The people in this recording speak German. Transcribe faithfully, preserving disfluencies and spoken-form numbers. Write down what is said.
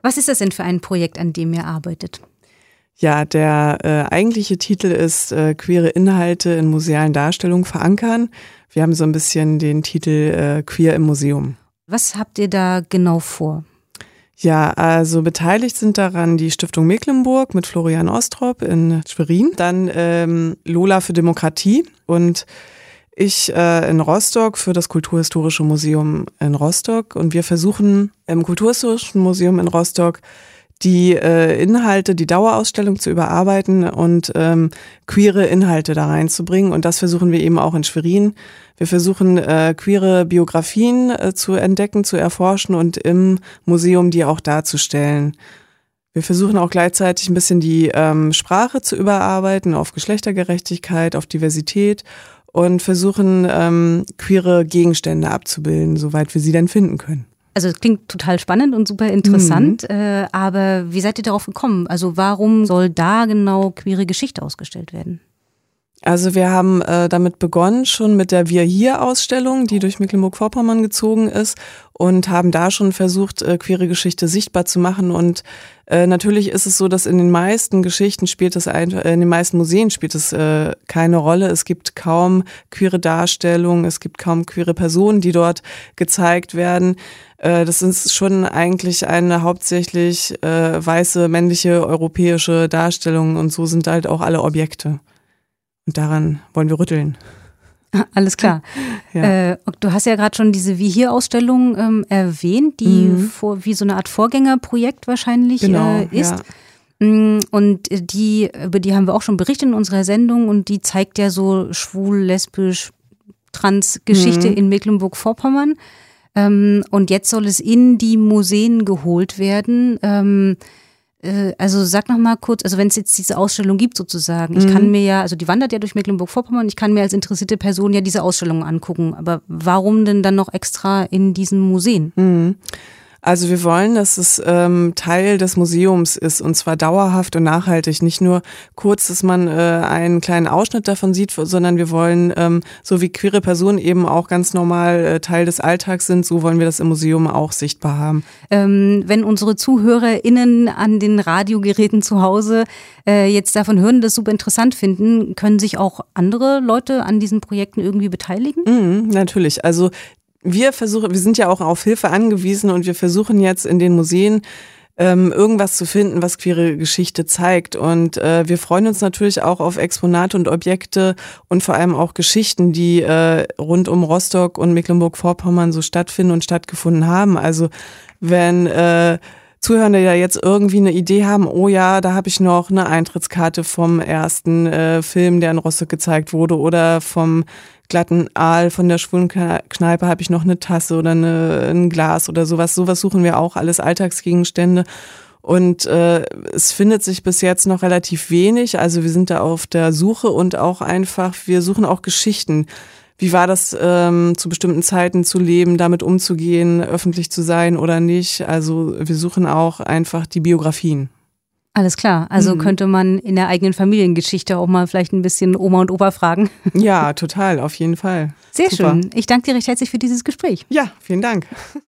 Was ist das denn für ein Projekt, an dem ihr arbeitet? Ja, der äh, eigentliche Titel ist äh, Queere Inhalte in musealen Darstellungen verankern. Wir haben so ein bisschen den Titel äh, Queer im Museum. Was habt ihr da genau vor? Ja, also beteiligt sind daran die Stiftung Mecklenburg mit Florian Ostrop in Schwerin, dann ähm, Lola für Demokratie und ich äh, in Rostock für das Kulturhistorische Museum in Rostock. Und wir versuchen im Kulturhistorischen Museum in Rostock die äh, Inhalte, die Dauerausstellung zu überarbeiten und ähm, queere Inhalte da reinzubringen. Und das versuchen wir eben auch in Schwerin. Wir versuchen äh, queere Biografien äh, zu entdecken, zu erforschen und im Museum die auch darzustellen. Wir versuchen auch gleichzeitig ein bisschen die ähm, Sprache zu überarbeiten auf Geschlechtergerechtigkeit, auf Diversität und versuchen ähm, queere Gegenstände abzubilden, soweit wir sie denn finden können. Also es klingt total spannend und super interessant, mhm. äh, aber wie seid ihr darauf gekommen? Also warum soll da genau queere Geschichte ausgestellt werden? Also wir haben äh, damit begonnen schon mit der Wir hier Ausstellung, die durch Mecklenburg-Vorpommern gezogen ist und haben da schon versucht, äh, queere Geschichte sichtbar zu machen. Und äh, natürlich ist es so, dass in den meisten Geschichten spielt es ein, äh, in den meisten Museen spielt es äh, keine Rolle. Es gibt kaum queere Darstellungen, es gibt kaum queere Personen, die dort gezeigt werden. Äh, das ist schon eigentlich eine hauptsächlich äh, weiße, männliche, europäische Darstellung und so sind halt auch alle Objekte. Und daran wollen wir rütteln. Alles klar. Ja. Äh, du hast ja gerade schon diese Wie-Hier-Ausstellung ähm, erwähnt, die mhm. vor, wie so eine Art Vorgängerprojekt wahrscheinlich genau, äh, ist. Ja. Und die, über die haben wir auch schon berichtet in unserer Sendung und die zeigt ja so schwul, lesbisch, trans Geschichte mhm. in Mecklenburg-Vorpommern. Ähm, und jetzt soll es in die Museen geholt werden. Ähm, Also sag noch mal kurz, also wenn es jetzt diese Ausstellung gibt sozusagen, ich mhm. kann mir ja, also die wandert ja durch Mecklenburg-Vorpommern, ich kann mir als interessierte Person ja diese Ausstellung angucken, aber warum denn dann noch extra in diesen Museen? Mhm. Also wir wollen, dass es ähm, Teil des Museums ist und zwar dauerhaft und nachhaltig. Nicht nur kurz, dass man äh, einen kleinen Ausschnitt davon sieht, sondern wir wollen, ähm, so wie queere Personen eben auch ganz normal äh, Teil des Alltags sind, so wollen wir das im Museum auch sichtbar haben. Ähm, wenn unsere ZuhörerInnen an den Radiogeräten zu Hause äh, jetzt davon hören, das super interessant finden, können sich auch andere Leute an diesen Projekten irgendwie beteiligen? Mhm, natürlich. Also Wir versuchen, wir sind ja auch auf Hilfe angewiesen und wir versuchen jetzt in den Museen ähm, irgendwas zu finden, was queere Geschichte zeigt. Und äh, wir freuen uns natürlich auch auf Exponate und Objekte und vor allem auch Geschichten, die äh, rund um Rostock und Mecklenburg-Vorpommern so stattfinden und stattgefunden haben. Also wenn äh, Zuhörende ja jetzt irgendwie eine Idee haben, oh ja, da habe ich noch eine Eintrittskarte vom ersten äh, Film, der in Rostock gezeigt wurde oder vom glatten Aal von der schwulen Kneipe habe ich noch eine Tasse oder eine, ein Glas oder sowas. Sowas suchen wir auch, alles Alltagsgegenstände. Und äh, es findet sich bis jetzt noch relativ wenig. Also wir sind da auf der Suche und auch einfach, wir suchen auch Geschichten. Wie war das, ähm, zu bestimmten Zeiten zu leben, damit umzugehen, öffentlich zu sein oder nicht? Also wir suchen auch einfach die Biografien. Alles klar, also mhm. könnte man in der eigenen Familiengeschichte auch mal vielleicht ein bisschen Oma und Opa fragen. Ja, total, auf jeden Fall. Sehr Super. Schön. Ich danke dir recht herzlich für dieses Gespräch. Ja, vielen Dank.